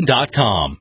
AutoWorld.com.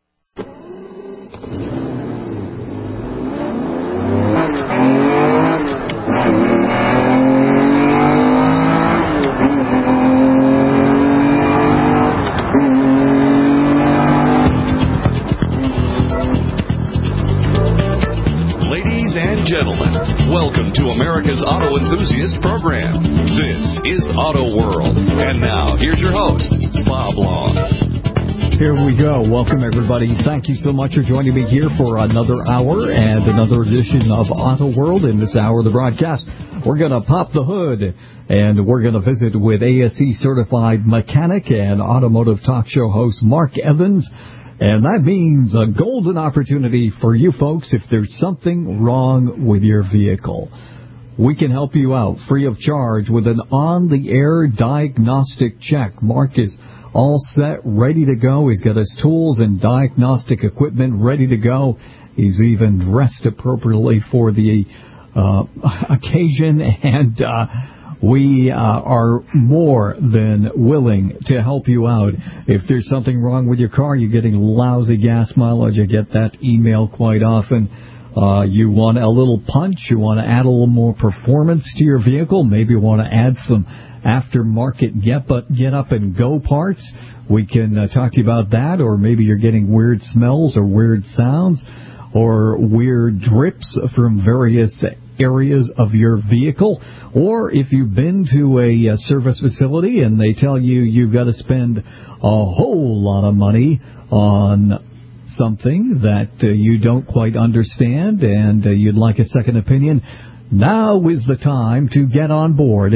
Ladies and gentlemen, welcome to America's Auto Enthusiast Program. This is Auto World. And now, here's your host, Bob Long. Here we go. Welcome, everybody. Thank you so much for joining me here for another hour and another edition of Auto World. In this hour of the broadcast, we're going to pop the hood, and we're going to visit with ASE-certified mechanic and automotive talk show host Mark Evans. And that means a golden opportunity for you folks if there's something wrong with your vehicle. We can help you out free of charge with an on-the-air diagnostic check. Mark is all set, ready to go. He's got his tools and diagnostic equipment ready to go. He's even dressed appropriately for the occasion, and we are more than willing to help you out. If there's something wrong with your car, you're getting lousy gas mileage, I get that email quite often. You want a little punch, you want to add a little more performance to your vehicle, maybe you want to add some aftermarket get up and go parts. We can talk to you about that, or maybe you're getting weird smells or weird sounds or weird drips from various areas of your vehicle. Or if you've been to a service facility and they tell you you've got to spend a whole lot of money on something that you don't quite understand and you'd like a second opinion, now is the time to get on board at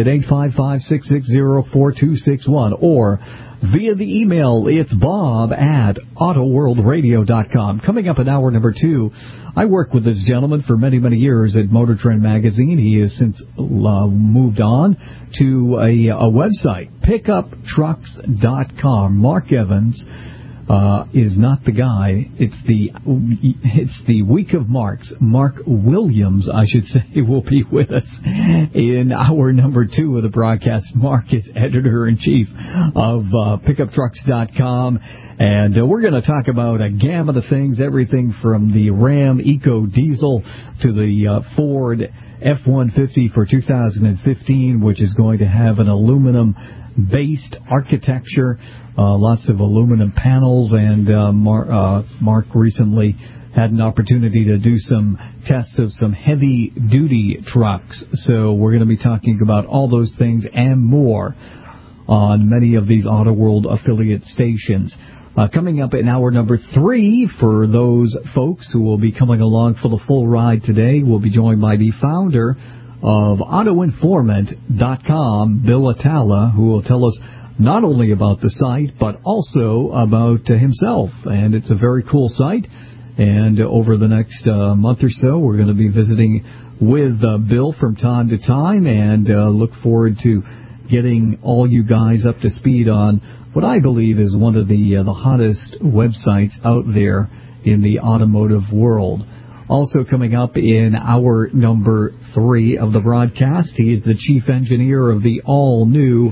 855-660-4261 or via the email, it's bob@autoworldradio.com. Coming up in hour number 2, I worked with this gentleman for many, many years at Motor Trend Magazine. He has since moved on to a website, pickuptrucks.com. Mark Evans is not the guy. It's the week of Marks. Mark Williams, I should say, will be with us in hour number 2 of the broadcast. Mark is editor-in-chief of pickuptrucks.com, and we're going to talk about a gamut of things, everything from the Ram Eco Diesel to the Ford F-150 for 2015, which is going to have an aluminum-based architecture. Lots of aluminum panels, and Mark recently had an opportunity to do some tests of some heavy-duty trucks. So we're going to be talking about all those things and more on many of these Auto World affiliate stations. Coming up in hour number 3, for those folks who will be coming along for the full ride today, we'll be joined by the founder of AutoInformant.com, Bill Atala, who will tell us not only about the site, but also about himself. And it's a very cool site. And over the next month or so, we're going to be visiting with Bill from time to time, and look forward to getting all you guys up to speed on what I believe is one of the hottest websites out there in the automotive world. Also coming up in hour number 3 of the broadcast, he is the chief engineer of the all-new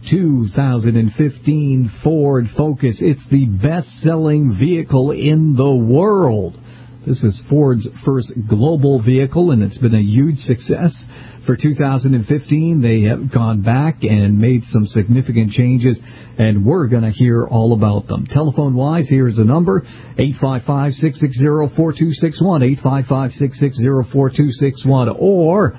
2015 Ford Focus. It's the best-selling vehicle in the world. This is Ford's first global vehicle, and it's been a huge success. For 2015, they have gone back and made some significant changes, and we're going to hear all about them. Telephone-wise, here's the number, 855-660-4261, 855-660-4261, or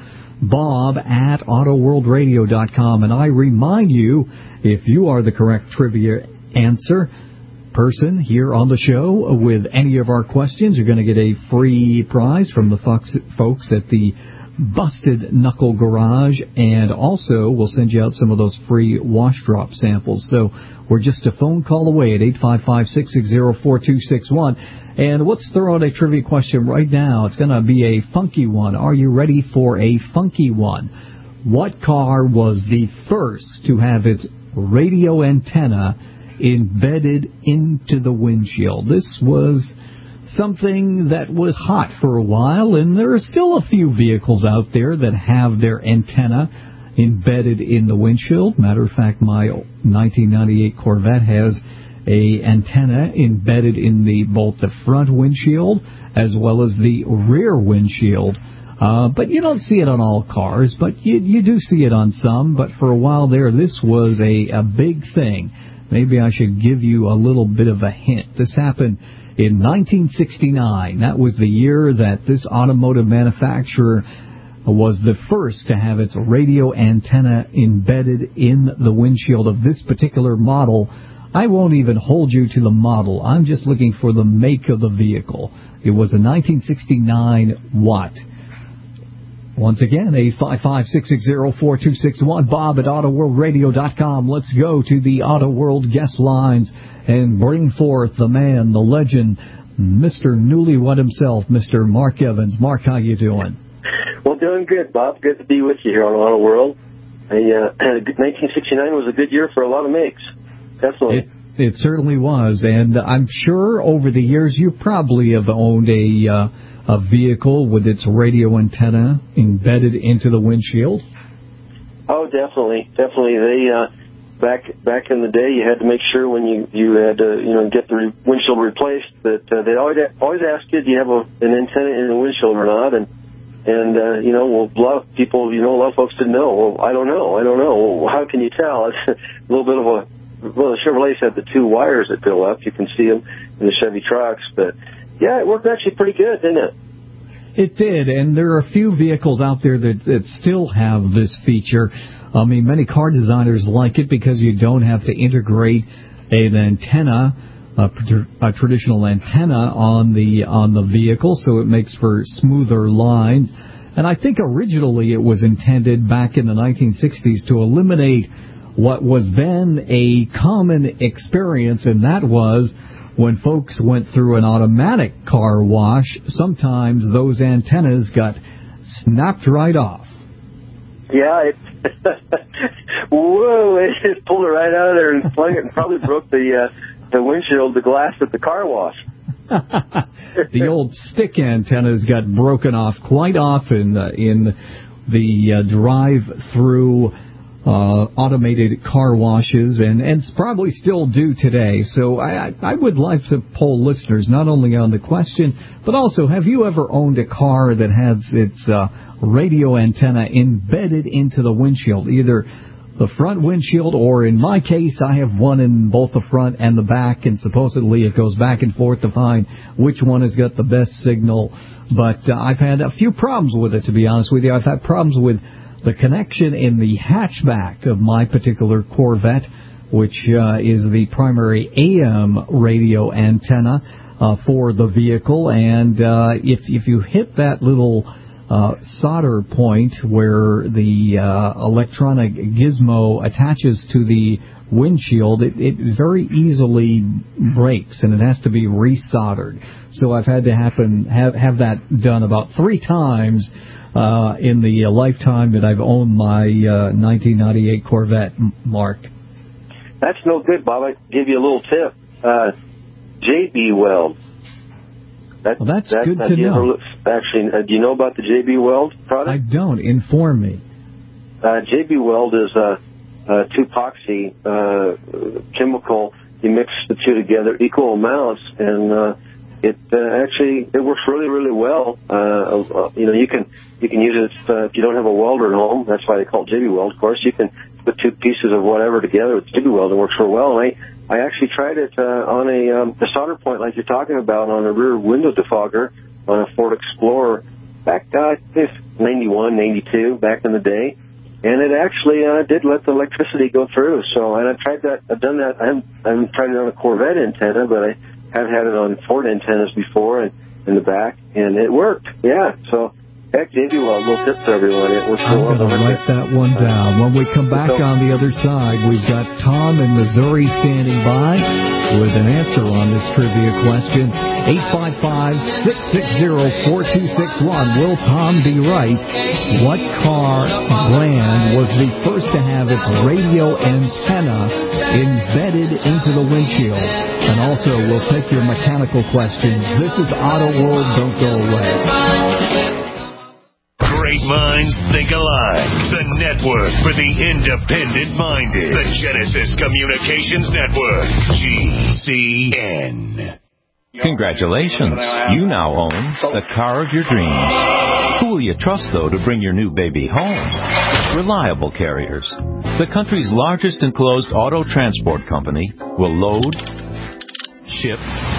bob@autoworldradio.com. And I remind you, if you are the correct trivia answer person here on the show with any of our questions, you're going to get a free prize from the folks at the Busted Knuckle Garage, and also we'll send you out some of those free wash drop samples. So we're just a phone call away at 855-660-4261. And let's throw out a trivia question right now. It's going to be a funky one. Are you ready for a funky one? What car was the first to have its radio antenna embedded into the windshield? This was something that was hot for a while, and there are still a few vehicles out there that have their antenna embedded in the windshield. Matter of fact, my 1998 Corvette has a antenna embedded in both the front windshield as well as the rear windshield. But you don't see it on all cars, but you do see it on some. But for a while there, this was a big thing. Maybe I should give you a little bit of a hint. This happened in 1969. That was the year that this automotive manufacturer was the first to have its radio antenna embedded in the windshield of this particular model. I won't even hold you to the model. I'm just looking for the make of the vehicle. It was a 1969 Watt. Once again, 855-660-4261, Bob at AutoWorldRadio.com. Let's go to the Auto World guest lines and bring forth the man, the legend, Mr. Newlywed himself, Mr. Mark Evans. Mark, how you doing? Well, doing good, Bob. Good to be with you here on Auto World. 1969 was a good year for a lot of makes. Definitely. It certainly was, and I'm sure over the years you probably have owned a vehicle with its radio antenna embedded into the windshield. Oh, definitely. They back in the day, you had to make sure when you had to get the windshield replaced that they always ask you, do you have an antenna in the windshield or not? And a lot of people, a lot of folks didn't know. Well, I don't know. Well, how can you tell? It's a little bit of the Chevrolets had the two wires that go up. You can see them in the Chevy trucks, but yeah, it worked actually pretty good, didn't it? It did, and there are a few vehicles out there that still have this feature. I mean, many car designers like it because you don't have to integrate an antenna, a traditional antenna on the vehicle, so it makes for smoother lines. And I think originally it was intended back in the 1960s to eliminate what was then a common experience, and that was when folks went through an automatic car wash, sometimes those antennas got snapped right off. Yeah, whoa, it just pulled it right out of there and flung it and probably broke the windshield, the glass at the car wash. The old stick antennas got broken off quite often in the drive-through automated car washes, and probably still do today. So I would like to poll listeners not only on the question, but also, have you ever owned a car that has its radio antenna embedded into the windshield, either the front windshield, or in my case, I have one in both the front and the back, and supposedly it goes back and forth to find which one has got the best signal. But I've had a few problems with it, to be honest with you. I've had problems with the connection in the hatchback of my particular Corvette, which is the primary AM radio antenna for the vehicle. And if you hit that little solder point where the electronic gizmo attaches to the windshield, it very easily breaks, and it has to be resoldered. So I've had to have that done about 3 times in the lifetime that I've owned my 1998 Corvette, Mark. That's no good, Bob. I give you a little tip. JB Weld. That's good to know. Actually, do you know about the JB Weld product? I don't. Inform me. JB Weld is a 2-epoxy chemical. You mix the two together, equal amounts, and it works really, really well. You can use it if you don't have a welder at home. That's why they call it JB Weld. Of course, you can put 2 pieces of whatever together with JB Weld. It works real well. And I actually tried it on a solder point like you're talking about on a rear window defogger on a Ford Explorer back, 91, 92, back in the day. And it actually did let the electricity go through. So, and I've tried that. I've done that. I haven't tried it on a Corvette antenna, but I have had it on Ford antennas before and in the back, and it worked. Yeah. So, heck, JB Weld, little tip to everyone. It works I'm going to write that one down. When we come back on the other side, we've got Tom in Missouri standing by with an answer on this trivia question. 855-660-4261. Will Tom be right? What car brand was the first to have its radio antenna embedded into the windshield? And also, we'll take your mechanical questions. This is Auto World. Don't go away. Great minds think alike. The network for the independent-minded. The Genesis Communications Network. GCN. Congratulations. You now own the car of your dreams. Who will you trust, though, to bring your new baby home? Reliable Carriers. The country's largest enclosed auto transport company will load, ship,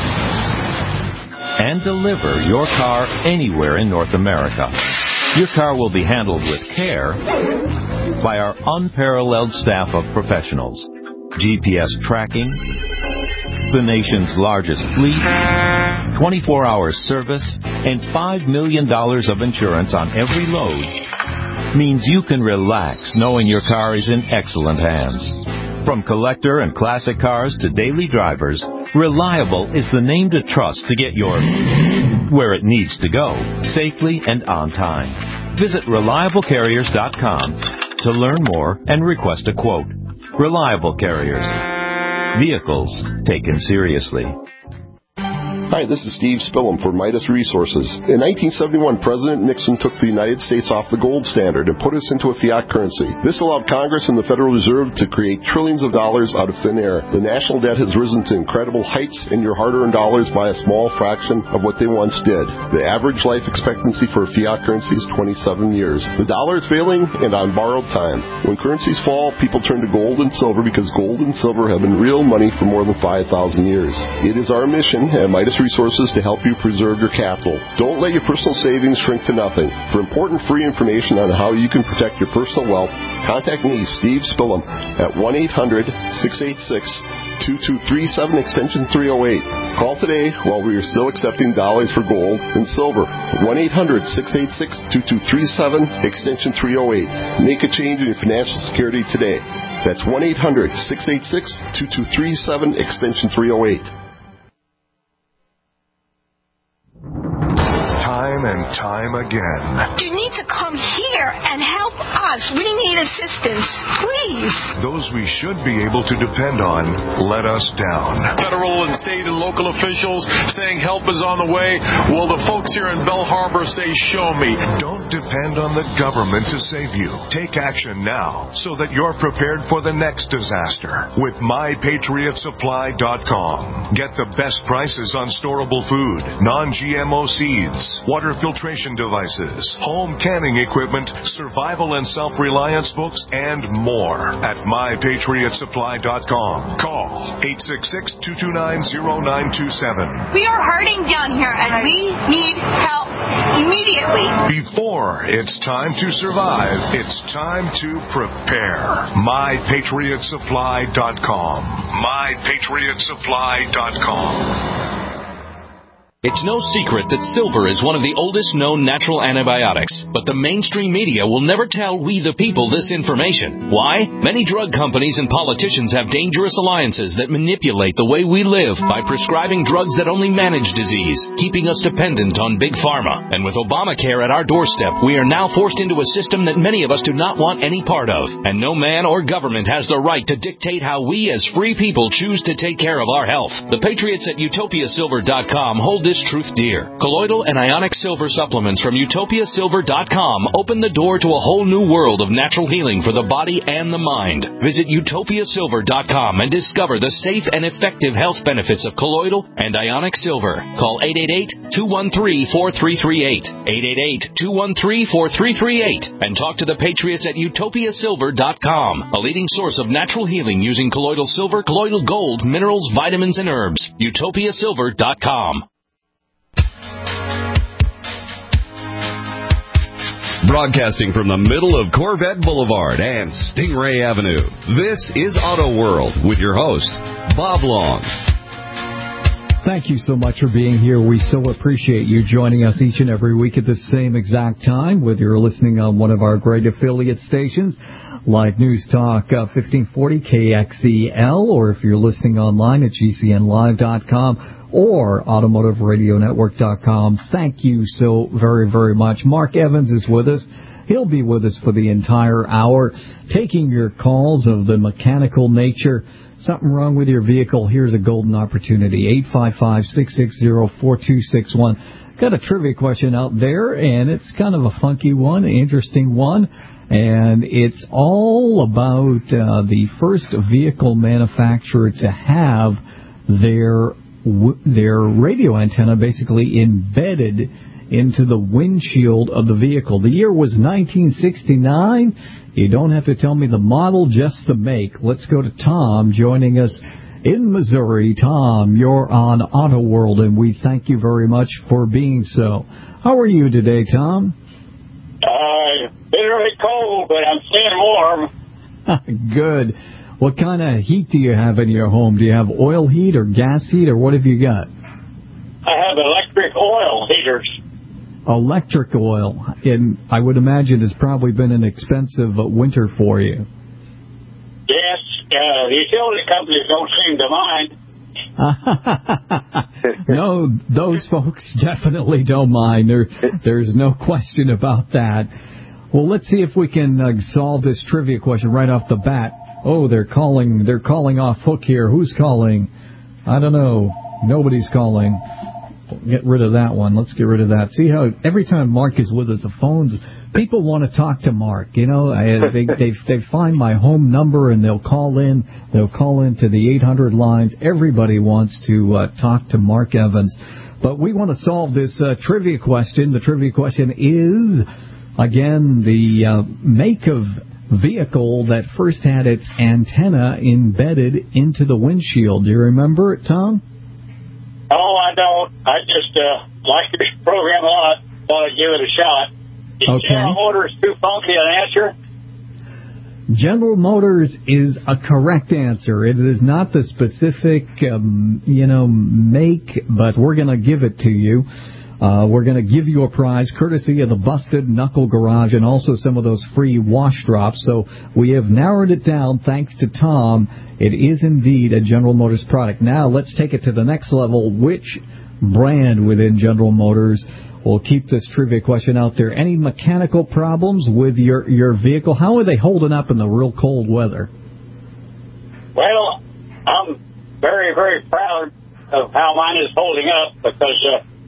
and deliver your car anywhere in North America. Your car will be handled with care by our unparalleled staff of professionals. GPS tracking, the nation's largest fleet, 24-hour service, and $5 million of insurance on every load means you can relax knowing your car is in excellent hands. From collector and classic cars to daily drivers, Reliable is the name to trust to get your where it needs to go, safely and on time. Visit ReliableCarriers.com to learn more and request a quote. Reliable Carriers. Vehicles taken seriously. Hi, this is Steve Spillum for Midas Resources. In 1971, President Nixon took the United States off the gold standard and put us into a fiat currency. This allowed Congress and the Federal Reserve to create trillions of dollars out of thin air. The national debt has risen to incredible heights, and your hard-earned dollars buy a small fraction of what they once did. The average life expectancy for a fiat currency is 27 years. The dollar is failing and on borrowed time. When currencies fall, people turn to gold and silver because gold and silver have been real money for more than 5,000 years. It is our mission at Midas Resources to help you preserve your capital. Don't let your personal savings shrink to nothing. For important free information on how you can protect your personal wealth, contact me, Steve Spillum, at 1-800-686-2237, extension 308. Call today while we are still accepting dollars for gold and silver. 1-800-686-2237, extension 308. Make a change in your financial security today. That's 1-800-686-2237, extension 308. Time and time again. You need to come here and help us. We need assistance, please. Those we should be able to depend on let us down. Federal and state and local officials saying help is on the way. Well, the folks here in Belle Harbor say, show me. Don't depend on the government to save you. Take action now so that you're prepared for the next disaster with MyPatriotSupply.com. Get the best prices on storable food, non-GMO seeds, water filtration devices, home canning equipment, survival and self-reliance books, and more at MyPatriotSupply.com. Call 866-229-0927. We are hurting down here, and we need help immediately. Before it's time to survive, it's time to prepare. MyPatriotSupply.com. MyPatriotSupply.com. It's no secret that silver is one of the oldest known natural antibiotics, but the mainstream media will never tell we the people this information. Why? Many drug companies and politicians have dangerous alliances that manipulate the way we live by prescribing drugs that only manage disease, keeping us dependent on big pharma. And with Obamacare at our doorstep, we are now forced into a system that many of us do not want any part of. And no man or government has the right to dictate how we as free people choose to take care of our health. The Patriots at UtopiaSilver.com hold this truth dear. Colloidal and ionic silver supplements from UtopiaSilver.com open the door to a whole new world of natural healing for the body and the mind. Visit UtopiaSilver.com and discover the safe and effective health benefits of colloidal and ionic silver. Call 888-213-4338. 888-213-4338 and talk to the Patriots at UtopiaSilver.com, a leading source of natural healing using colloidal silver, colloidal gold, minerals, vitamins, and herbs. UtopiaSilver.com. Broadcasting from the middle of Corvette Boulevard and Stingray Avenue, this is Auto World with your host, Bob Long. Thank you so much for being here. We so appreciate you joining us each and every week at the same exact time, whether you're listening on one of our great affiliate stations, like News Talk 1540 KXEL, or if you're listening online at GCNlive.com or AutomotiveRadioNetwork.com. Thank you so very, very much. Mark Evans is with us. He'll be with us for the entire hour, taking your calls of the mechanical nature. Something wrong with your vehicle? Here's a golden opportunity. 855-660-4261. got a trivia question out there, and it's kind of a funky one, an interesting one, and it's all about the first vehicle manufacturer to have their radio antenna basically embedded into the windshield of the vehicle. The year was 1969. You don't have to tell me the model, just the make. Let's go to Tom joining us in Missouri. Tom, you're on Auto World, and we thank you very much for being so. How are you today, Tom? Bitterly cold, but I'm staying warm. Good. What kind of heat do you have in your home? Do you have oil heat or gas heat, or what have you got? I have electric oil heaters. Electric oil. And I would imagine it's probably been an expensive winter for you. Yes, the utility companies don't seem to mind. No, those folks definitely don't mind. There's no question about that. Well, let's see if we can solve this trivia question right off the bat. Oh, they're calling off hook here. Who's calling? I don't know. Nobody's calling. Get rid of that one. Let's get rid of that. See how every time Mark is with us, the phones, people want to talk to Mark. You know, they find my home number and they'll call in. They'll call into the 800 lines. Everybody wants to talk to Mark Evans. But we want to solve this trivia question. The trivia question is, again, the make of vehicle that first had its antenna embedded into the windshield. Do you remember it, Tom? Oh, I don't. I just like this program a lot. Thought I'd give it a shot. Is General Motors too funky an answer? General Motors is a correct answer. It is not the specific, make, but we're going to give it to you. We're going to give you a prize courtesy of the Busted Knuckle Garage and also some of those free wash drops. So we have narrowed it down thanks to Tom. It is indeed a General Motors product. Now let's take it to the next level. Which brand within General Motors? We'll keep this trivia question out there. Any mechanical problems with your vehicle? How are they holding up in the real cold weather? Well, I'm very, very proud of how mine is holding up because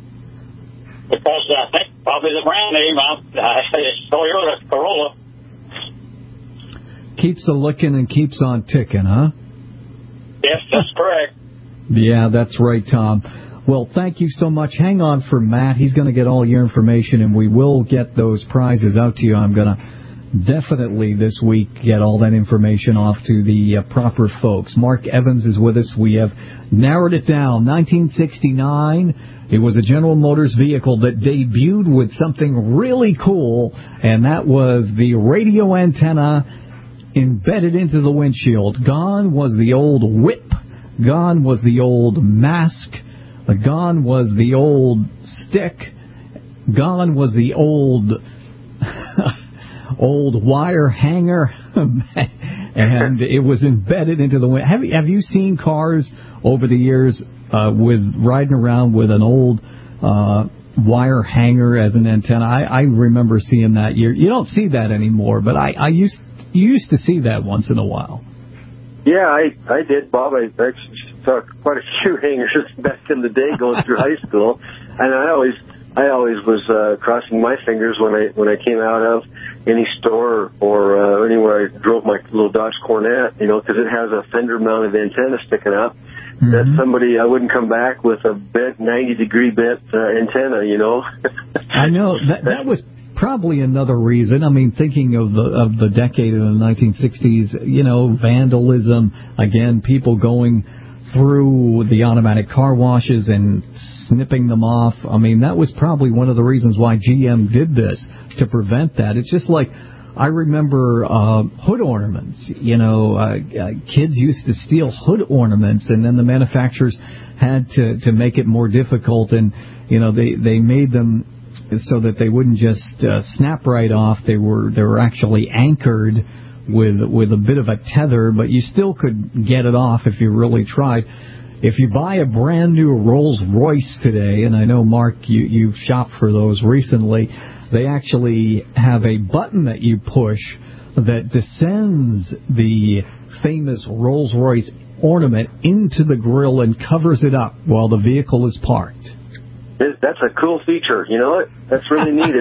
I think probably the brand name, it's Toyota Corolla. Keeps a licking and keeps on ticking, huh? Yes, that's correct. Yeah, that's right, Tom. Well, thank you so much. Hang on for Matt. He's going to get all your information, and we will get those prizes out to you. I'm going to definitely this week get all that information off to the proper folks. Mark Evans is with us. We have narrowed it down. 1969. It was a General Motors vehicle that debuted with something really cool, and that was the radio antenna embedded into the windshield. Gone was the old whip. Gone was the old mask. Gone was the old stick. Gone was the old wire hanger, and it was embedded into the wind. Have you seen cars over the years with riding around with an old wire hanger as an antenna? I remember seeing that. You don't see that anymore, but you used to see that once in a while. Yeah, I did, Bob. I actually saw quite a few hangers back in the day going through high school, and I always was crossing my fingers when I came out of any store or anywhere I drove my little Dodge Cornet, because it has a fender-mounted antenna sticking up. Mm-hmm. That somebody I wouldn't come back with a bent 90-degree bent antenna, I know that was probably another reason. I mean, thinking of the decade of the 1960s, vandalism, again, people going through the automatic car washes and snipping them off. I mean, that was probably one of the reasons why GM did this, to prevent that. It's just like, I remember hood ornaments. Kids used to steal hood ornaments, and then the manufacturers had to make it more difficult, and they made them so that they wouldn't just snap right off. They were actually anchored with a bit of a tether, but you still could get it off if you really tried. If you buy a brand new Rolls Royce today, and I know, Mark, you've shopped for those recently, they actually have a button that you push that descends the famous Rolls Royce ornament into the grill and covers it up while the vehicle is parked. That's a cool feature. You know what? That's really needed.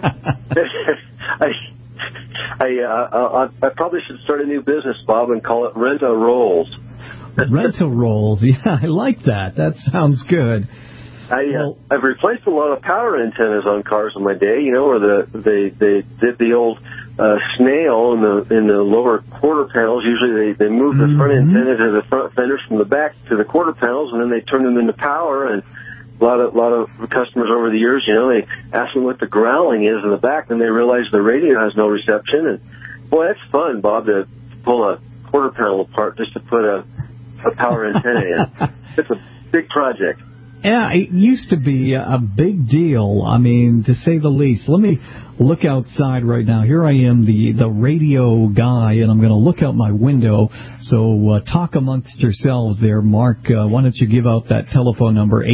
I probably should start a new business, Bob, and call it Rent-A-Rolls. Rent-A-Rolls. Yeah, I like that. That sounds good. I've replaced a lot of power antennas on cars in my day, where they did the old snail in the lower quarter panels. Usually they move the front antenna to the front fenders from the back to the quarter panels, and then they turn them into power. And a lot of customers over the years, they ask them what the growling is in the back, and they realize the radio has no reception. And boy, that's fun, Bob, to pull a quarter panel apart just to put a power antenna in. It's a big project. Yeah, it used to be a big deal, I mean, to say the least. Let me look outside right now. Here I am, the radio guy, and I'm going to look out my window. So talk amongst yourselves there. Mark, why don't you give out that telephone number,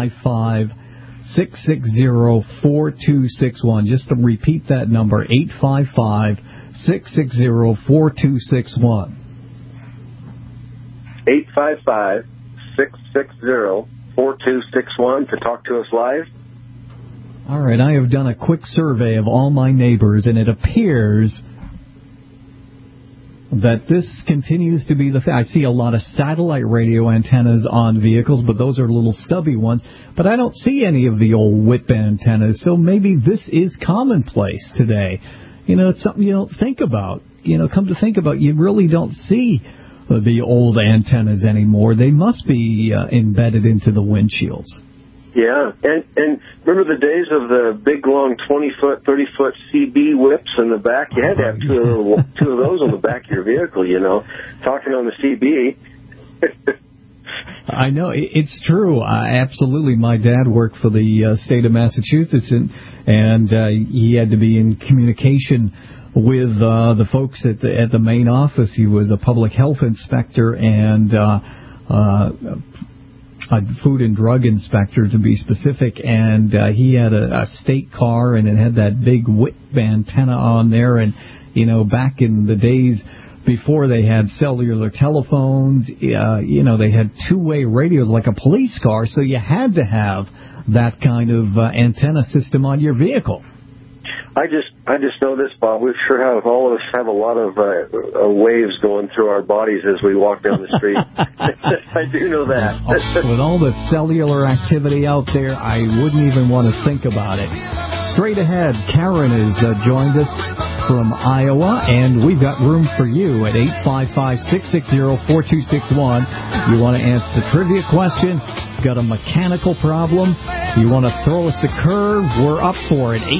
855-660-4261. Just to repeat that number, 855-660-4261. 855-660-4261 to talk to us live. All right, I have done a quick survey of all my neighbors, and it appears that this continues to be the fact. I see a lot of satellite radio antennas on vehicles, but those are little stubby ones. But I don't see any of the old whip antennas, so maybe this is commonplace today. It's something you don't think about. Come to think about, you really don't see the old antennas anymore. They must be embedded into the windshields. Yeah, and remember the days of the big, long 20-foot, 30-foot CB whips in the back? You had to have two of those on the back of your vehicle, talking on the CB. I know, it's true. Absolutely. My dad worked for the state of Massachusetts, and he had to be in communication with the folks at the main office. He was a public health inspector and a food and drug inspector, to be specific, and he had a state car, and it had that big whip antenna on there. And back in the days before they had cellular telephones, they had two-way radios like a police car, so you had to have that kind of antenna system on your vehicle. I just know this, Bob. We sure have, all of us have a lot of waves going through our bodies as we walk down the street. I do know that. With all the cellular activity out there, I wouldn't even want to think about it. Straight ahead, Karen has joined us from Iowa, and we've got room for you at 855-660-4261. You want to answer the trivia question? Got a mechanical problem? You want to throw us a curve? We're up for it.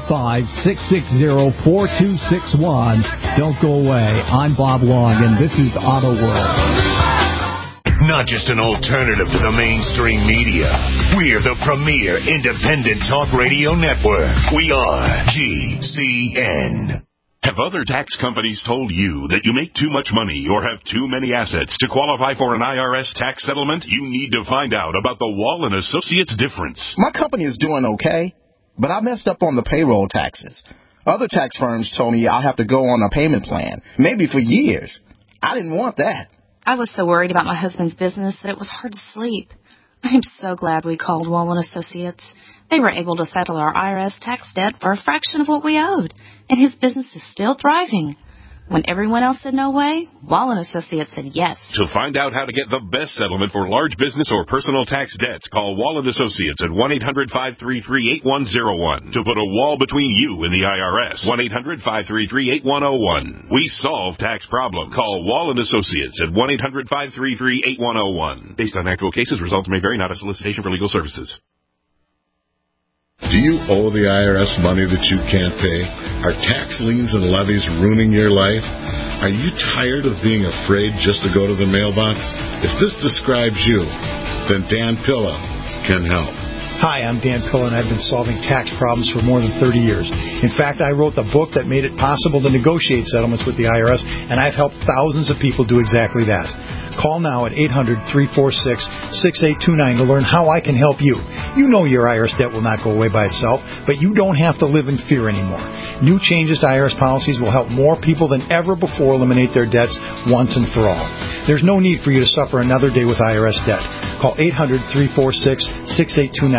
855-660-4261. Don't go away. I'm Bob Long, and this is Auto World. Not just an alternative to the mainstream media. We're the premier independent talk radio network. We are GCN. Have other tax companies told you that you make too much money or have too many assets to qualify for an IRS tax settlement? You need to find out about the Wall & Associates difference. My company is doing okay, but I messed up on the payroll taxes. Other tax firms told me I'll have to go on a payment plan, maybe for years. I didn't want that. I was so worried about my husband's business that it was hard to sleep. I'm so glad we called Wall & Associates. They were able to settle our IRS tax debt for a fraction of what we owed, and his business is still thriving. When everyone else said no way, Wall & Associates said yes. To find out how to get the best settlement for large business or personal tax debts, call Wall & Associates at 1-800-533-8101. To put a wall between you and the IRS, 1-800-533-8101. We solve tax problems. Call Wall & Associates at 1-800-533-8101. Based on actual cases, results may vary, not a solicitation for legal services. Do you owe the IRS money that you can't pay? Are tax liens and levies ruining your life? Are you tired of being afraid just to go to the mailbox? If this describes you, then Dan Pilla can help. Hi, I'm Dan Pilla, and I've been solving tax problems for more than 30 years. In fact, I wrote the book that made it possible to negotiate settlements with the IRS, and I've helped thousands of people do exactly that. Call now at 800-346-6829 to learn how I can help you. You know your IRS debt will not go away by itself, but you don't have to live in fear anymore. New changes to IRS policies will help more people than ever before eliminate their debts once and for all. There's no need for you to suffer another day with IRS debt. Call 800-346-6829.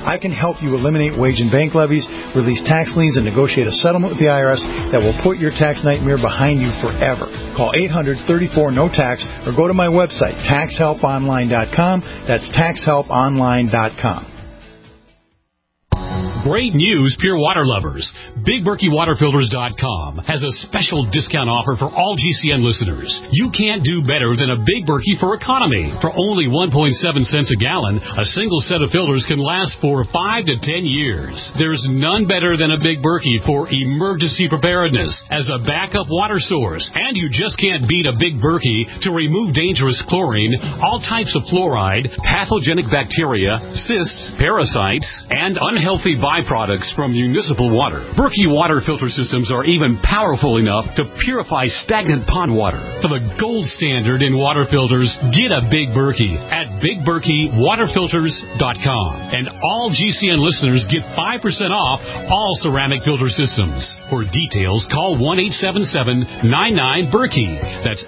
I can help you eliminate wage and bank levies, release tax liens, and negotiate a settlement with the IRS that will put your tax nightmare behind you forever. Call 800-34-NO-TAX or go to my website, taxhelponline.com. That's taxhelponline.com. Great news, pure water lovers. BigBerkeyWaterFilters.com has a special discount offer for all GCN listeners. You can't do better than a Big Berkey for economy. For only 1.7 cents a gallon, a single set of filters can last for 5 to 10 years. There's none better than a Big Berkey for emergency preparedness as a backup water source. And you just can't beat a Big Berkey to remove dangerous chlorine, all types of fluoride, pathogenic bacteria, cysts, parasites, and unhealthy byproducts from municipal water. Berkey water filter systems are even powerful enough to purify stagnant pond water. For the gold standard in water filters, get a Big Berkey at BigBerkeyWaterFilters.com. And all GCN listeners get 5% off all ceramic filter systems. For details, call 1-877-99-BERKEY. That's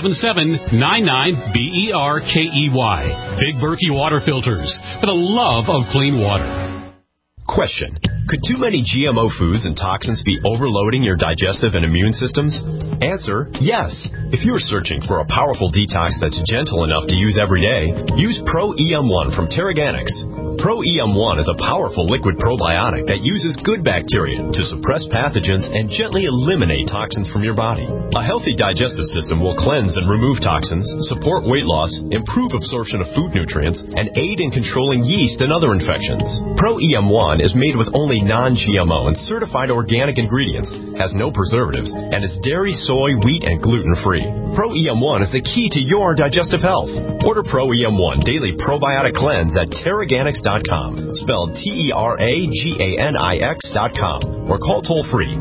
877-99-BERKEY. Big Berkey Water Filters, for the love of clean water. Question. Could too many GMO foods and toxins be overloading your digestive and immune systems? Answer, yes. If you're searching for a powerful detox that's gentle enough to use every day, use Pro EM1 from Terraganics. Pro EM1 is a powerful liquid probiotic that uses good bacteria to suppress pathogens and gently eliminate toxins from your body. A healthy digestive system will cleanse and remove toxins, support weight loss, improve absorption of food nutrients, and aid in controlling yeast and other infections. Pro EM1 is made with only non-GMO and certified organic ingredients, has no preservatives, and is dairy, soy, wheat, and gluten-free. Pro EM1 is the key to your digestive health. Order Pro EM1 Daily Probiotic Cleanse at Terraganics.com, spelled Terraganix.com, or call toll-free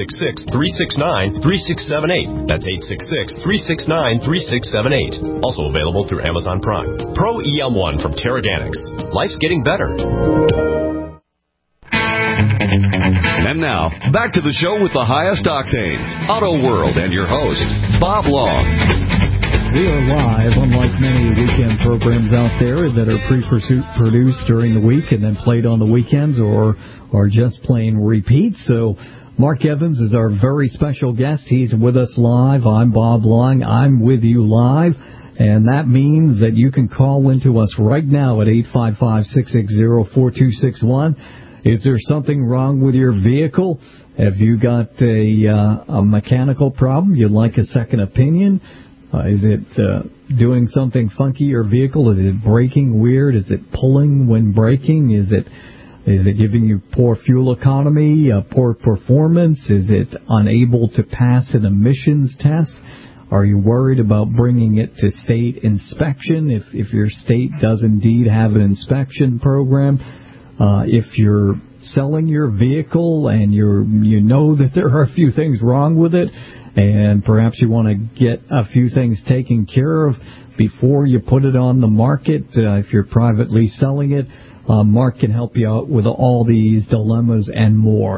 866-369-3678. That's 866-369-3678. Also available through Amazon Prime. Pro EM1 from Terraganics. Life's getting better. And now, back to the show with the highest octanes, Auto World, and your host, Bob Long. We are live, unlike many weekend programs out there that are pre-produced during the week and then played on the weekends or just plain repeat. So Mark Evans is our very special guest. He's with us live. I'm Bob Long. I'm with you live. And that means that you can call into us right now at 855-660-4261. Is there something wrong with your vehicle? Have you got a mechanical problem? You'd like a second opinion? Is it doing something funky, your vehicle? Is it braking weird? Is it pulling when braking? Is it giving you poor fuel economy, poor performance? Is it unable to pass an emissions test? Are you worried about bringing it to state inspection if your state does indeed have an inspection program? If you're selling your vehicle and you know that there are a few things wrong with it, and perhaps you want to get a few things taken care of before you put it on the market, if you're privately selling it, Mark can help you out with all these dilemmas and more.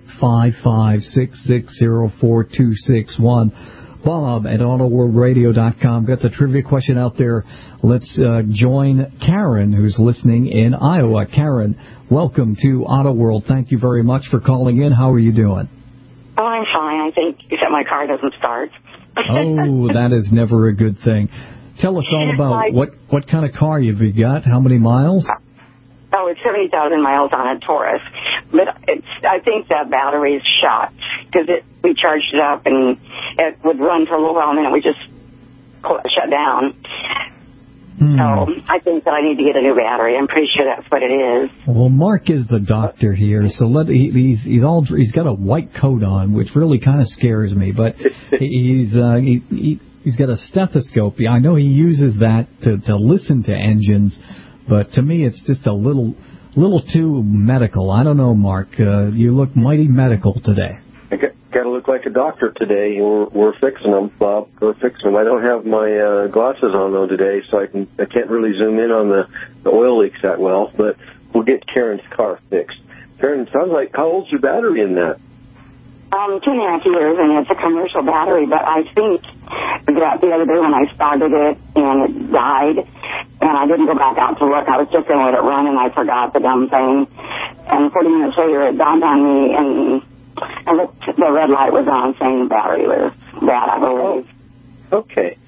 855-660-4261. Bob at AutoWorldRadio.com. Got the trivia question out there. Let's join Karen, who's listening in Iowa. Karen, welcome to Auto World. Thank you very much for calling in. How are you doing? Oh, I'm fine, I think, except my car doesn't start. Oh, that is never a good thing. Tell us all about what kind of car you've got, how many miles? Oh, it's 70,000 miles on a Taurus. But I think that battery's shot because we charged it up and it would run for a little while and then it would just shut down. So I think that I need to get a new battery. I'm pretty sure that's what it is. Well, Mark is the doctor here, so he's got a white coat on, which really kind of scares me. But he's got a stethoscope. I know he uses that to listen to engines, but to me it's just a little too medical. I don't know, Mark. You look mighty medical today. Got to look like a doctor today. We're fixing them, Bob. We're fixing them. I don't have my glasses on though today, so I can't really zoom in on the oil leaks that well. But we'll get Karen's car fixed. Karen, it sounds like, how old's your battery in that? 2.5 years, and it's a commercial battery. But I think that the other day when I started it and it died, And I didn't go back out to look. I was just going to let it run, and I forgot the dumb thing. And 40 minutes later, it dawned on me, and the red light was on saying the battery was bad, I believe. Oh, okay.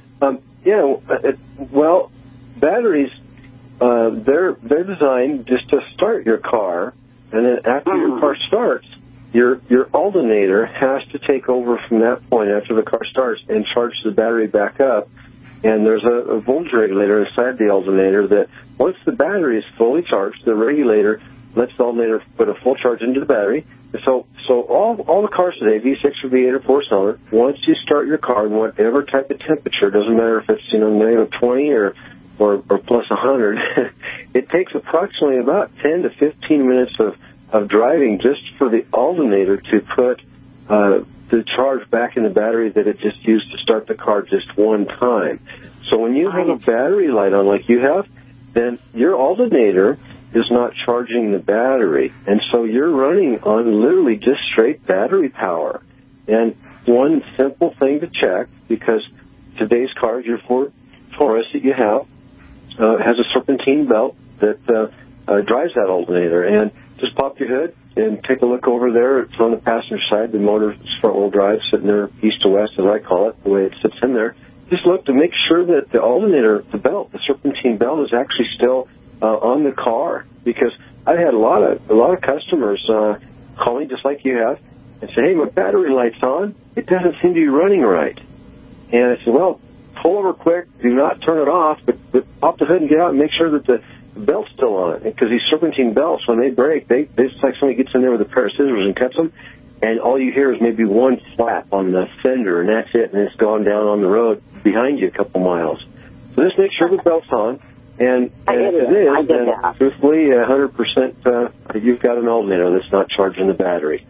Well, batteries, they're designed just to start your car, and then after your car starts, your alternator has to take over from that point after the car starts and charge the battery back up. And there's a voltage regulator inside the alternator that once the battery is fully charged, the regulator lets the alternator put a full charge into the battery. And so all the cars today, V6 or V8 or 4-cylinder, once you start your car in whatever type of temperature, doesn't matter if it's -20 or plus 100, it takes approximately about 10 to 15 minutes of driving just for the alternator to put the charge back in the battery that it just used to start the car just one time. So when you have a battery light on like you have, then your alternator is not charging the battery. And so you're running on literally just straight battery power. And one simple thing to check, because today's cars, your Ford Taurus that you have, has a serpentine belt that drives that alternator. And just pop your hood and take a look over there. It's on the passenger side. The motor is front-wheel drive, sitting there east to west, as I call it, the way it sits in there. Just look to make sure that the alternator, the belt, the serpentine belt, is actually still on the car. Because I've had a lot of customers call me, just like you have, and say, "Hey, my battery light's on. It doesn't seem to be running right." And I said, "Well, pull over quick. Do not turn it off, but pop the hood and get out and make sure that the belt's still on it." Because these serpentine belts, when they break, it's like somebody gets in there with a pair of scissors and cuts them, and all you hear is maybe one flap on the fender, and that's it, and it's gone down on the road behind you a couple miles. So just make sure the belt's on, and if it is, then truthfully, 100% you've got an alternator that's not charging the battery.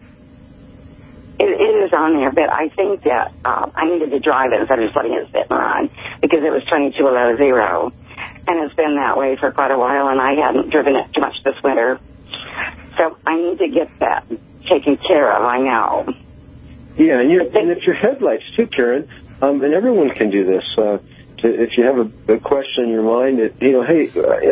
It is on there, but I think that I needed to drive it instead of just letting it sit and run, because it was 22 below zero. And it's been that way for quite a while, and I hadn't driven it too much this winter. So I need to get that taken care of, I know. Yeah, and if your headlights, too, Karen, and everyone can do this, if you have a question in your mind that, hey,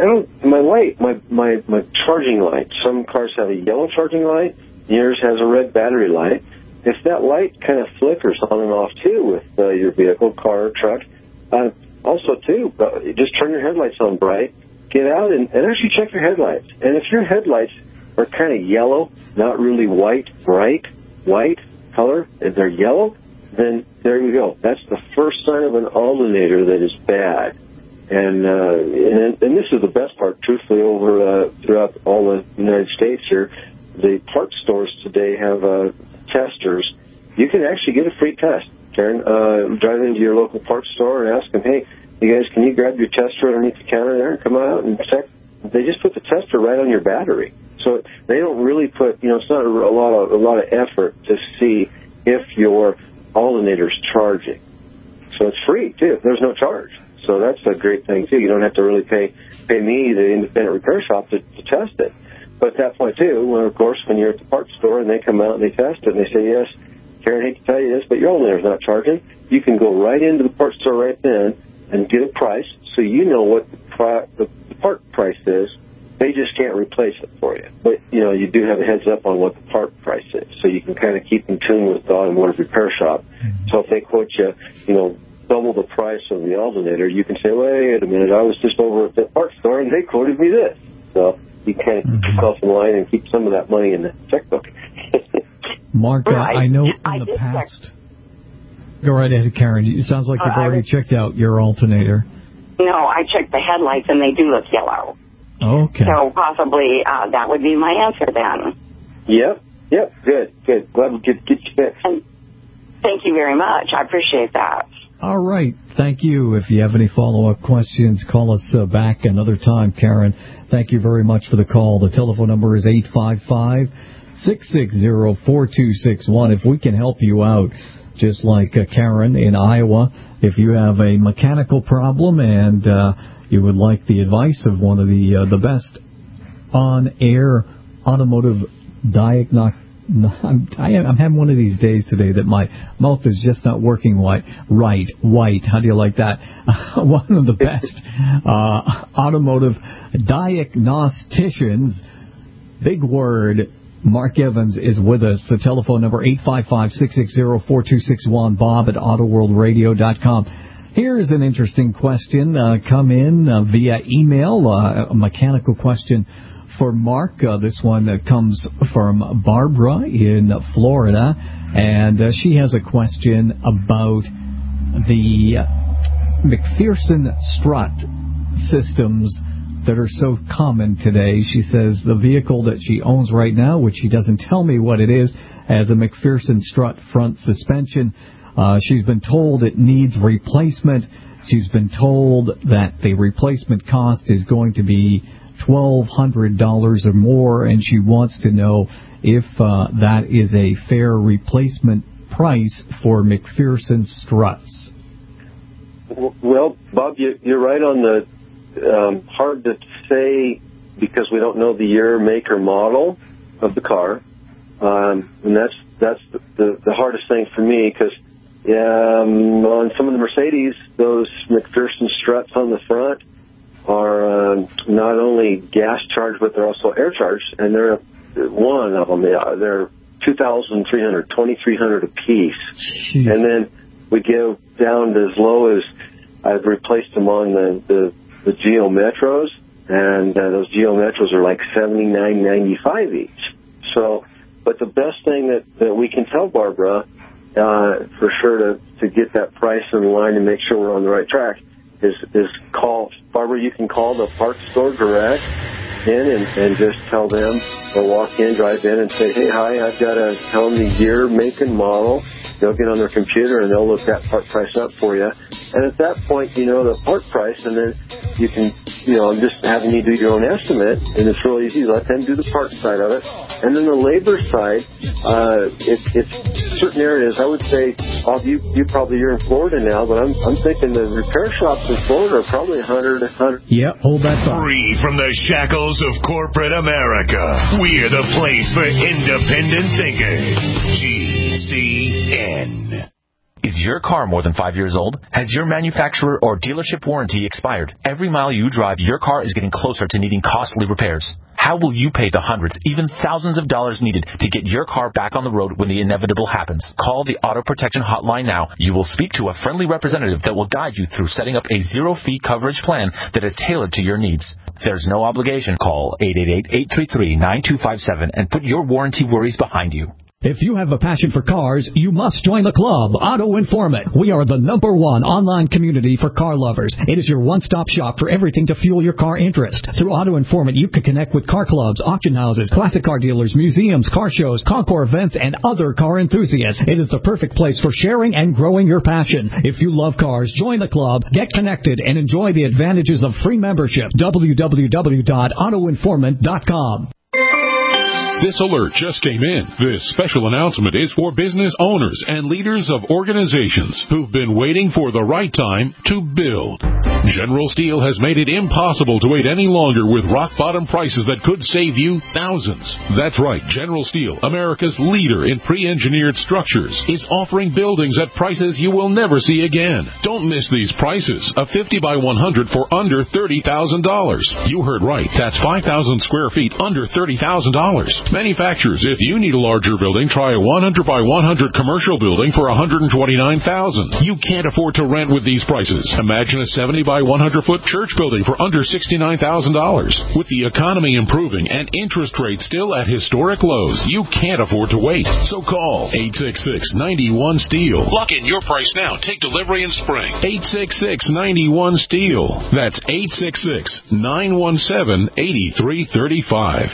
my charging light, some cars have a yellow charging light, yours has a red battery light. If that light kind of flickers on and off, too, with your vehicle, car, or truck, also, too, just turn your headlights on bright, get out and actually check your headlights. And if your headlights are kind of yellow, not really white, bright white color, if they're yellow, then there you go. That's the first sign of an alternator that is bad. And this is the best part, truthfully, over throughout all the United States here. The parts stores today have testers. You can actually get a free test. Karen, drive into your local parts store and ask them, "Hey, you guys, can you grab your tester underneath the counter there and come out and check?" They just put the tester right on your battery, so they don't really put, it's not a lot of effort to see if your alternator's charging. So it's free too. There's no charge, so that's a great thing too. You don't have to really pay me, the independent repair shop, to test it. But at that point too, well, of course, when you're at the parts store and they come out and they test it and they say, "Yes, Karen, I hate to tell you this, but your alternator's not charging," you can go right into the parts store right then and get a price, so you know what the part price is. They just can't replace it for you. But, you do have a heads up on what the part price is, so you can kind of keep in tune with the automotive repair shop. So if they quote you, double the price of the alternator, you can say, "Wait a minute, I was just over at the parts store and they quoted me this." So you kind of keep yourself in line and keep some of that money in the checkbook. Mark, I know in the past... Go right ahead, Karen. It sounds like you've already checked out your alternator. No, I checked the headlights, and they do look yellow. Okay. So possibly that would be my answer then. Yep. Good. Glad we could get you fixed. Thank you very much. I appreciate that. All right. Thank you. If you have any follow-up questions, call us back another time, Karen. Thank you very much for the call. The telephone number is 855-660-4261. If we can help you out, just like Karen in Iowa, if you have a mechanical problem and you would like the advice of one of the best on-air automotive I'm having one of these days today that my mouth is just not working right. White. How do you like that? One of the best automotive diagnosticians. Big word. Mark Evans is with us. The telephone number 855-660-4261. Bob at AutoWorldRadio.com. Here's an interesting question. Come in via email. A mechanical question for Mark. This one comes from Barbara in Florida, and she has a question about the McPherson strut systems that are so common today. She says the vehicle that she owns right now, which she doesn't tell me what it is, has a McPherson strut front suspension. She's been told it needs replacement. She's been told that the replacement cost is going to be $1,200 or more, and she wants to know if that is a fair replacement price for McPherson struts. Well, Bob, you're right on the hard to say because we don't know the year, make, or model of the car, and that's the hardest thing for me because on some of the Mercedes, those McPherson struts on the front are not only gas charged, but they're also air charged, and they're one of them. They're $2,300, $2,300 a piece. Jeez. And then we go down to as low as I've replaced them on the Geo Metros, and those Geo Metros are like $79.95 each. So, but the best thing that we can tell Barbara, for sure to get that price in line and make sure we're on the right track, is call Barbara. You can call the parts store direct in and just tell them, or walk in, drive in, and say, hey, hi, I've got to tell them the year, make, and model. They'll get on their computer and they'll look that part price up for you. And at that point, you know the part price, and then you can, just having you do your own estimate, and it's really easy. Let them do the part side of it. And then the labor side, it's certain areas. I would say, Bob, you're in Florida now, but I'm thinking the repair shops in Florida are probably $100. Yep, hold that thought. Free from the shackles of corporate America, we're the place for independent thinkers. GCN. Is your car more than 5 years old? Has your manufacturer or dealership warranty expired? Every mile you drive, your car is getting closer to needing costly repairs. How will you pay the hundreds, even thousands of dollars needed to get your car back on the road when the inevitable happens? Call the Auto Protection Hotline now. You will speak to a friendly representative that will guide you through setting up a zero-fee coverage plan that is tailored to your needs. There's no obligation. Call 888-833-9257 and put your warranty worries behind you. If you have a passion for cars, you must join the club, Auto Informant. We are the #1 online community for car lovers. It is your one-stop shop for everything to fuel your car interest. Through Auto Informant, you can connect with car clubs, auction houses, classic car dealers, museums, car shows, concours events, and other car enthusiasts. It is the perfect place for sharing and growing your passion. If you love cars, join the club, get connected, and enjoy the advantages of free membership. www.autoinformant.com. This alert just came in. This special announcement is for business owners and leaders of organizations who've been waiting for the right time to build. General Steel has made it impossible to wait any longer with rock-bottom prices that could save you thousands. That's right. General Steel, America's leader in pre-engineered structures, is offering buildings at prices you will never see again. Don't miss these prices. A 50 by 100 for under $30,000. You heard right. That's 5,000 square feet under $30,000. Manufacturers, if you need a larger building, try a 100 by 100 commercial building for $129,000. You can't afford to rent with these prices. Imagine a 70 by 100 foot church building for under $69,000. With the economy improving and interest rates still at historic lows, you can't afford to wait. So call 866-91-STEEL. Lock in your price now. Take delivery in spring. 866-91-STEEL. That's 866-917-8335.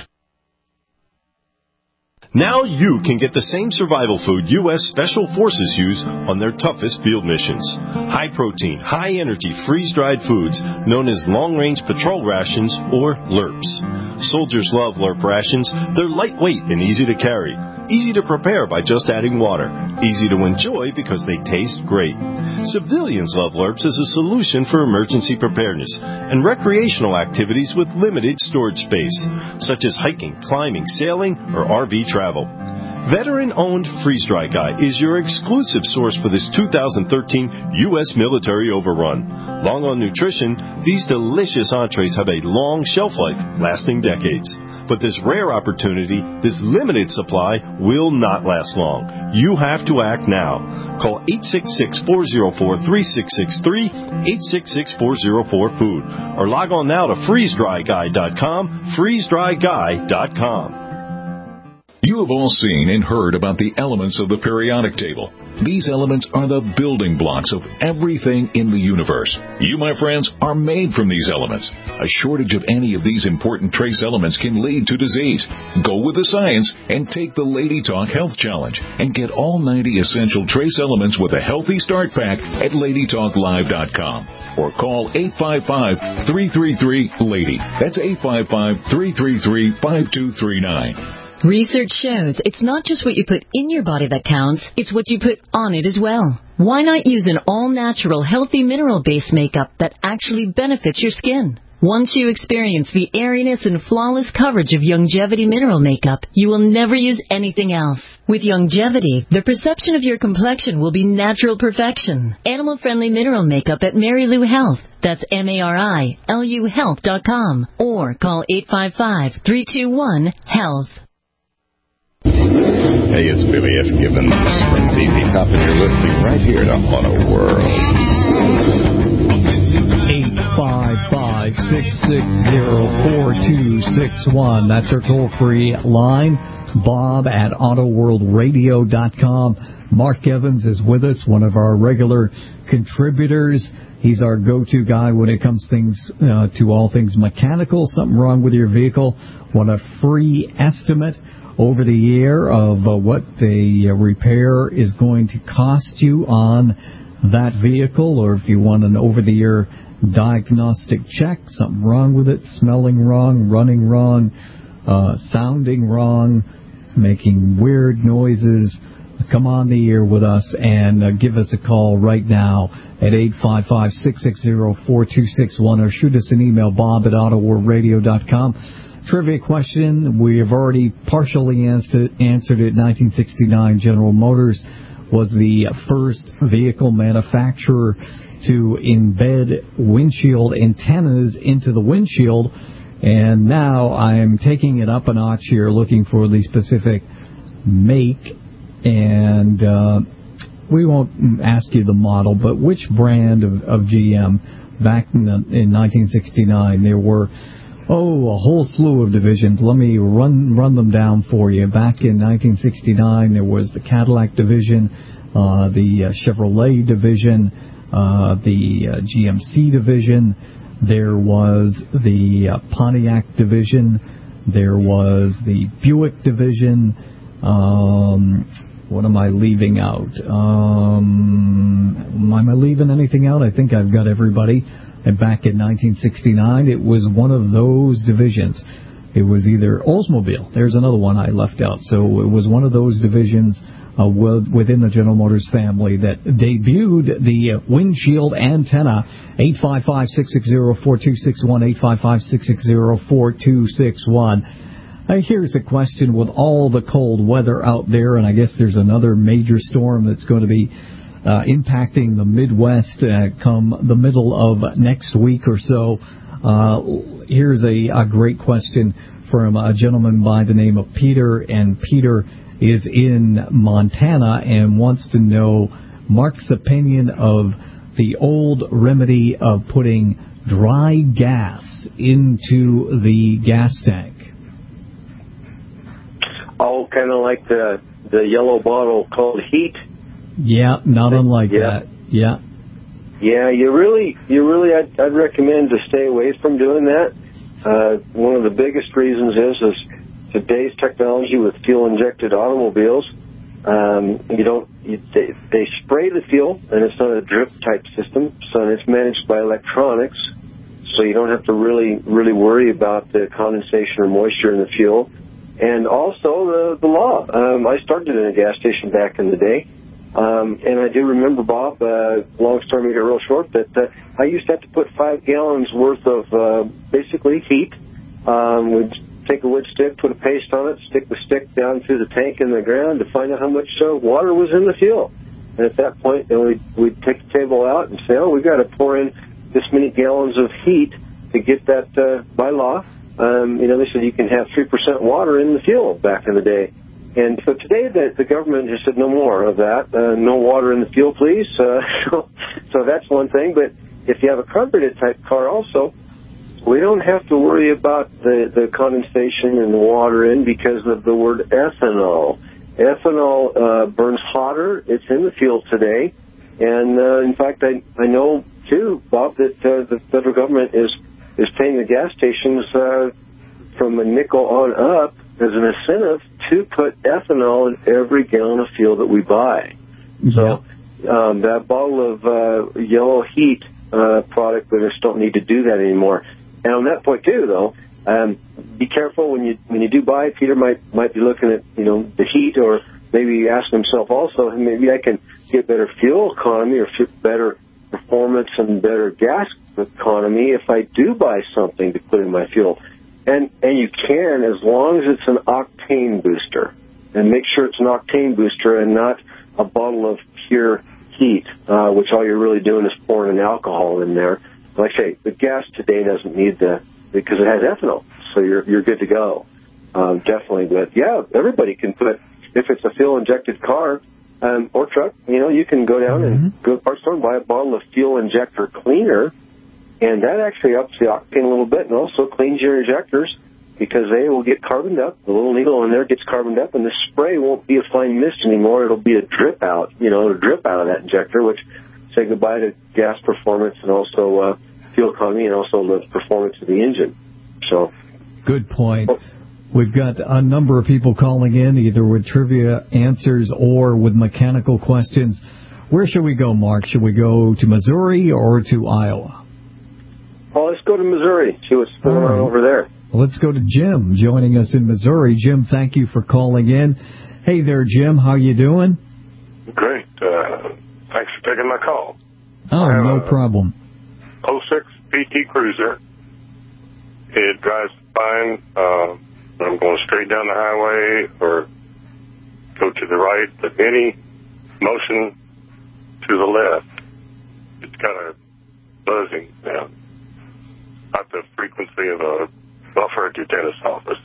Now you can get the same survival food U.S. Special Forces use on their toughest field missions. High-protein, high-energy, freeze-dried foods known as long-range patrol rations, or LRPs. Soldiers love LRP rations. They're lightweight and easy to carry. Easy to prepare by just adding water. Easy to enjoy because they taste great. Civilians love LRPs as a solution for emergency preparedness and recreational activities with limited storage space, such as hiking, climbing, sailing, or RV travel. Veteran-owned Freeze Dry Guy is your exclusive source for this 2013 U.S. military overrun. Long on nutrition, these delicious entrees have a long shelf life, lasting decades. But this rare opportunity, this limited supply, will not last long. You have to act now. Call 866-404-3663, 866-404-FOOD, or log on now to freezedryguy.com, freezedryguy.com. You have all seen and heard about the elements of the periodic table. These elements are the building blocks of everything in the universe. You, my friends, are made from these elements. A shortage of any of these important trace elements can lead to disease. Go with the science and take the Lady Talk Health Challenge and get all 90 essential trace elements with a healthy start pack at LadyTalkLive.com or call 855-333-LADY. That's 855-333-5239. Research shows it's not just what you put in your body that counts, it's what you put on it as well. Why not use an all-natural, healthy mineral-based makeup that actually benefits your skin? Once you experience the airiness and flawless coverage of Youngevity mineral makeup, you will never use anything else. With Youngevity, the perception of your complexion will be natural perfection. Animal-friendly mineral makeup at Mary Lou Health. That's MARILU Health.com. Or call 855-321-HEALTH. Hey, it's Billy F. Gibbons from ZZ Top, and you're listening right here to Auto World. 855-660-4261. That's our toll-free line. Bob at AutoWorldRadio.com. Mark Evans is with us, one of our regular contributors. He's our go-to guy when it comes to all things mechanical. Something wrong with your vehicle? Want a free estimate over the air of what a repair is going to cost you on that vehicle, or if you want an over-the-air diagnostic check, something wrong with it, smelling wrong, running wrong, sounding wrong, making weird noises, come on the air with us and give us a call right now at 855-660-4261 or shoot us an email, bob at autoworldradio.com. Trivia question, we have already partially answered it. 1969, General Motors was the first vehicle manufacturer to embed windshield antennas into the windshield. And now I'm taking it up a notch here, looking for the specific make. And we won't ask you the model, but which brand of GM back in 1969? There were a whole slew of divisions. Let me run them down for you. Back in 1969, there was the Cadillac division, the Chevrolet division, the GMC division. There was the Pontiac division. There was the Buick division. What am I leaving out? Am I leaving anything out? I think I've got everybody. And back in 1969, it was one of those divisions. It was either Oldsmobile. There's another one I left out. So it was one of those divisions within the General Motors family that debuted the windshield antenna. 855-660-4261, 855-660-4261. Here's a question with all the cold weather out there, and I guess there's another major storm that's going to be impacting the Midwest come the middle of next week or so. Here's a great question from a gentleman by the name of Peter, and Peter is in Montana and wants to know Mark's opinion of the old remedy of putting dry gas into the gas tank. Oh, kind of like the yellow bottle called Heat. Yeah, not unlike that. Yeah. Yeah, you really, I'd recommend to stay away from doing that. One of the biggest reasons is today's technology with fuel-injected automobiles. They spray the fuel, and it's not a drip type system, so it's managed by electronics. So you don't have to really worry about the condensation or moisture in the fuel. And also the law. I started in a gas station back in the day. And I do remember, Bob, long story made it real short, that I used to have to put 5 gallons worth of basically heat. We'd take a wood stick, put a paste on it, stick the stick down through the tank in the ground to find out how much water was in the fuel. And at that point, then we'd take the table out and say, we've got to pour in this many gallons of heat to get that by law. They said you can have 3% water in the fuel back in the day. And so today the government just said no more of that. No water in the fuel, please. So that's one thing. But if you have a carbureted type car also, we don't have to worry about the condensation and the water in because of the word ethanol. Ethanol burns hotter. It's in the fuel today. And, in fact, I know, too, Bob, that the federal government is paying the gas stations from a nickel on up as an incentive to put ethanol in every gallon of fuel that we buy. So that bottle of yellow heat product, we just don't need to do that anymore. And on that point, too, though, be careful when you do buy. Peter might be looking at the heat, or maybe ask himself also, maybe I can get better fuel economy or better performance and better gas economy if I do buy something to put in my fuel. And you can, as long as it's an octane booster, and make sure it's an octane booster and not a bottle of pure heat, which all you're really doing is pouring an alcohol in there. Like I say, the gas today doesn't need because it has ethanol, so you're good to go. Definitely. But yeah, everybody can put, if it's a fuel injected car or truck, you can go down and go to the parts store and buy a bottle of fuel injector cleaner, and that actually ups the octane a little bit and also cleans your injectors because they will get carboned up. The little needle in there gets carboned up, and the spray won't be a fine mist anymore. It'll be a drip out, it'll drip out of that injector, which say goodbye to gas performance and also fuel economy and also the performance of the engine. So, good point. We've got a number of people calling in, either with trivia answers or with mechanical questions. Where should we go, Mark? Should we go to Missouri or to Iowa? Well, let's go to Missouri, see what's going on over there. Well, let's go to Jim joining us in Missouri. Jim, thank you for calling in. Hey there, Jim. How you doing? Great. Thanks for taking my call. Oh, no problem. 06 PT Cruiser. It drives fine. I'm going straight down the highway or go to the right, but any motion to the left, it's got a buzzing sound. About the frequency of a buffer at your dentist's office.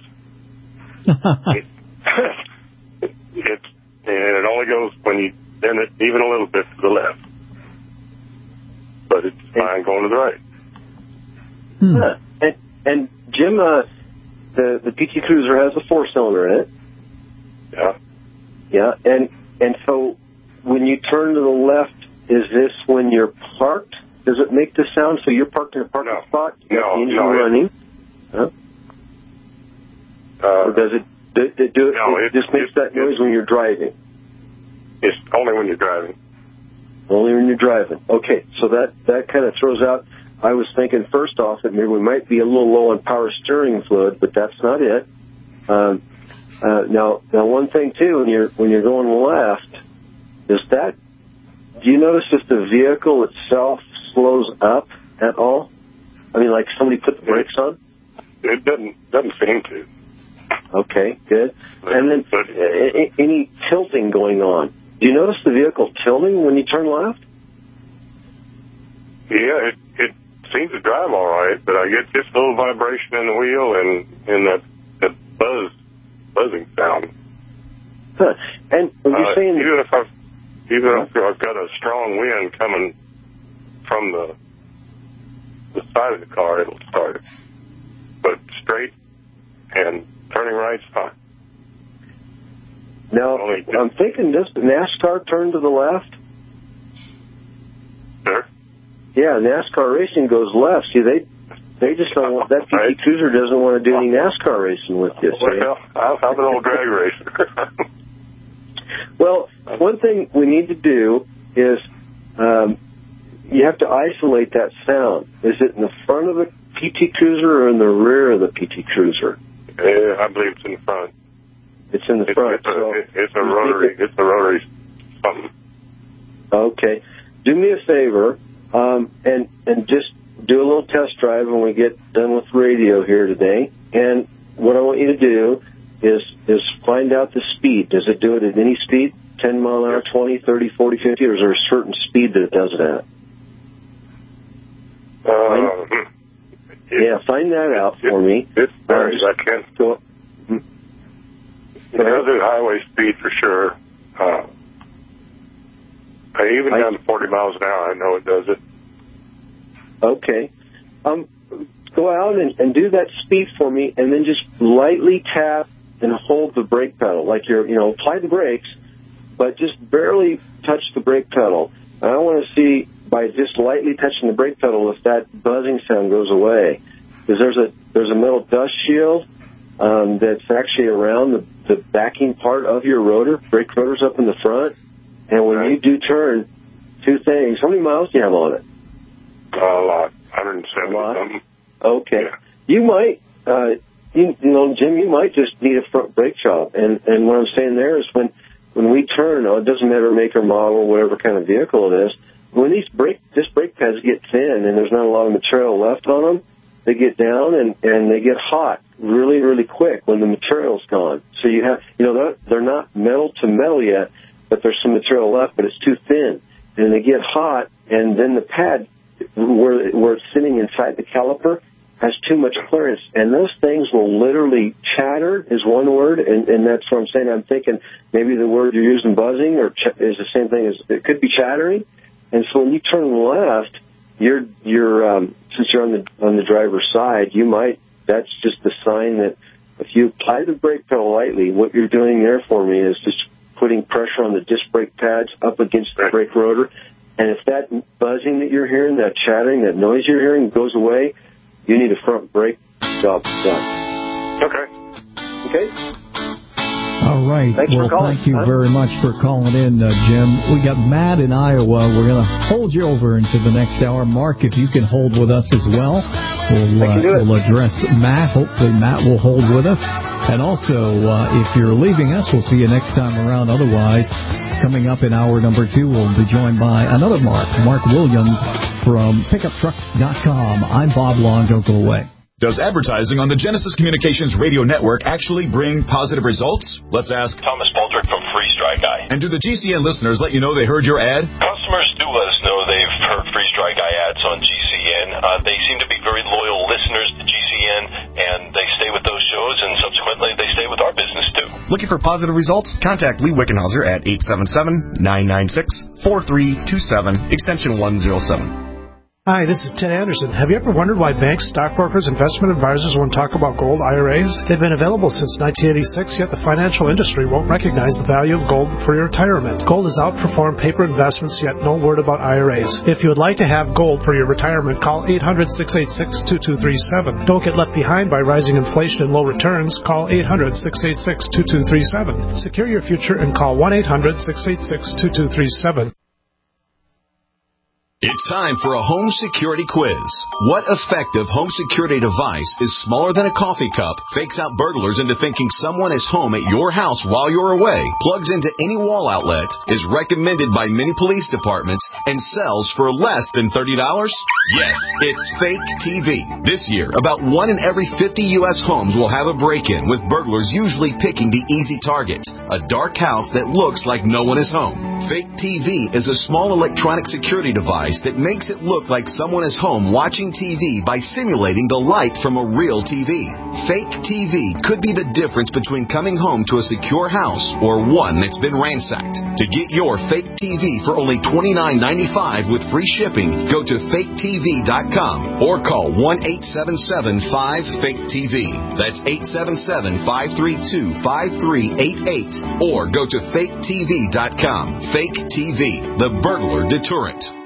It only goes when you bend it even a little bit to the left. But it's fine going to the right. And Jim, the PT Cruiser has a 4-cylinder in it. Yeah. Yeah, and so when you turn to the left, is this when you're parked? Does it make the sound? So you're parked in a parking spot? No, engine running? Huh? Or does it do it? No, it just makes that noise when you're driving. It's only when you're driving. Only when you're driving. Okay, so that kind of throws out. I was thinking first off that maybe we might be a little low on power steering fluid, but that's not it. Now one thing too, when you're going left, do you notice if the vehicle itself slows up at all? I mean, like somebody put the brakes on? It doesn't seem to. Okay, good. And then any tilting going on? Do you notice the vehicle tilting when you turn left? Yeah, it seems to drive all right, but I get just a little vibration in the wheel and that buzzing sound. Huh. And you're saying even if I've got a strong wind coming from the side of the car, it'll start it. But straight and turning right's fine. Now, I'm thinking, does NASCAR turn to the left? Sure. Yeah, NASCAR racing goes left. See, they just don't want, that PT Cruiser doesn't want to do any NASCAR racing with you. Well, I'm an old drag racer. Well, one thing we need to do is you have to isolate that sound. Is it in the front of the PT Cruiser or in the rear of the PT Cruiser? I believe it's in the front. It's in the front. It's a rotary. It's a rotary something. Okay. Do me a favor, and just do a little test drive when we get done with radio here today. And what I want you to do is find out the speed. Does it do it at any speed? 10 mile an hour, 20, 30, 40, 50, or is there a certain speed that it does it at? Find that out for me. It varies. I can't do it. It does do highway speed for sure. Even down to 40 miles an hour, I know it does it. Okay. Go out and do that speed for me, and then just lightly tap and hold the brake pedal, like apply the brakes, but just barely touch the brake pedal. And I want to see, by just lightly touching the brake pedal, if that buzzing sound goes away. Because there's a metal dust shield that's actually around the backing part of your rotor. Brake rotor's up in the front. And when you do turn, two things. How many miles do you have on it? A lot. 170 something. Okay. Yeah. You might, Jim, you might just need a front brake job. And what I'm saying there is when we turn, it doesn't matter make or model, whatever kind of vehicle it is, when this brake pads get thin and there's not a lot of material left on them, they get down and they get hot really, really quick when the material's gone. So you have, they're not metal to metal yet, but there's some material left, but it's too thin. And they get hot, and then the pad, where it's sitting inside the caliper, has too much clearance. And those things will literally chatter, is one word, and that's what I'm saying. I'm thinking maybe the word you're using, buzzing, or is the same thing as, it could be chattering. And so when you turn left, you're since you're on the driver's side, that's just a sign that if you apply the brake pedal lightly, what you're doing there for me is just putting pressure on the disc brake pads up against the brake rotor. And if that buzzing that you're hearing, that chattering, that noise you're hearing goes away, you need a front brake job done. Okay? All right. Thanks well, for calling. Thank you very much for calling in, Jim. We got Matt in Iowa. We're going to hold you over into the next hour. Mark, if you can hold with us as well, we'll address Matt. Hopefully Matt will hold with us. And also, if you're leaving us, we'll see you next time around. Otherwise, coming up in hour number 2, we'll be joined by another Mark Williams from PickupTrucks.com. I'm Bob Long. Don't go away. Does advertising on the Genesis Communications radio network actually bring positive results? Let's ask Thomas Baldrick from Freeze Dry Guy. And do the GCN listeners let you know they heard your ad? Customers do let us know they've heard Freeze Dry Guy ads on GCN. They seem to be very loyal listeners to GCN, and they stay with those shows, and subsequently they stay with our business too. Looking for positive results? Contact Lee Wickenhauser at 877-996-4327, extension 107. Hi, this is Ted Anderson. Have you ever wondered why banks, stockbrokers, investment advisors won't talk about gold IRAs? They've been available since 1986, yet the financial industry won't recognize the value of gold for your retirement. Gold has outperformed paper investments, yet no word about IRAs. If you would like to have gold for your retirement, call 800-686-2237. Don't get left behind by rising inflation and low returns. Call 800-686-2237. Secure your future and call 1-800-686-2237. It's time for a home security quiz. What effective home security device is smaller than a coffee cup, fakes out burglars into thinking someone is home at your house while you're away, plugs into any wall outlet, is recommended by many police departments, and sells for less than $30? Yes, it's Fake TV. This year, about 1 in every 50 U.S. homes will have a break-in, with burglars usually picking the easy target, a dark house that looks like no one is home. Fake TV is a small electronic security device that makes it look like someone is home watching TV by simulating the light from a real TV. Fake TV could be the difference between coming home to a secure house or one that's been ransacked. To get your Fake TV for only $29.95 with free shipping, go to faketv.com or call 1-877-5-FAKE-TV. That's 877-532-5388 or go to faketv.com. Fake TV, the burglar deterrent.